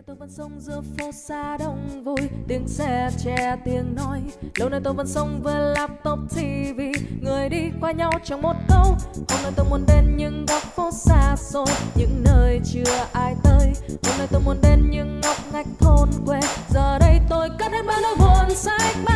nay tôi vẫn sống giữa phố xa đông vui, tiếng xe che tiếng nói. Lâu nay tôi vẫn sống với laptop TV, người đi qua nhau trong một câu. Hôm nay tôi muốn đến những góc phố xa xôi, những nơi chưa ai tới. Hôm nay tôi muốn đến những ngóc ngách thôn quê, giờ đây tôi cất hết bao nỗi buồn sách.